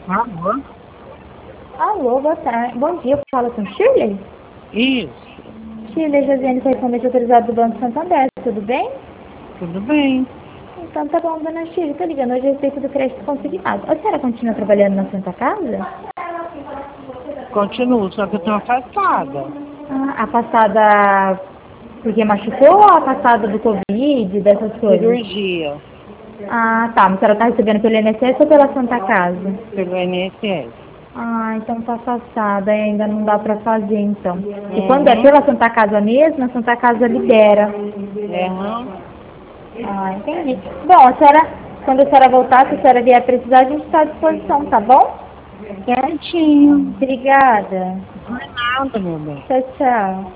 Alô? Alô, boa tarde. Bom dia, fala com Shirley? Isso, Shirley Josiane, correspondente autorizado do Banco Santander, tudo bem? tudo bem. Então tá bom, dona Shirley, tô ligando hoje a respeito do crédito consignado. A senhora continua trabalhando na Santa Casa? Continuo, só que eu estou afastada. Ah, a passada porque machucou ou a passada do Covid, dessas coisas? Cirurgia Ah, tá, mas a senhora tá recebendo pelo INSS ou pela Santa Casa? pelo INSS. Ah, então tá afastada, ainda não dá pra fazer então. E quando é Uhum. pela Santa Casa mesmo, a Santa Casa libera. Uhum. Ah, entendi. Bom, a senhora, quando a senhora voltar, se a senhora vier precisar, a gente está à disposição, tá bom? Certinho. Obrigada. Não é nada, meu bem. Tchau, tchau.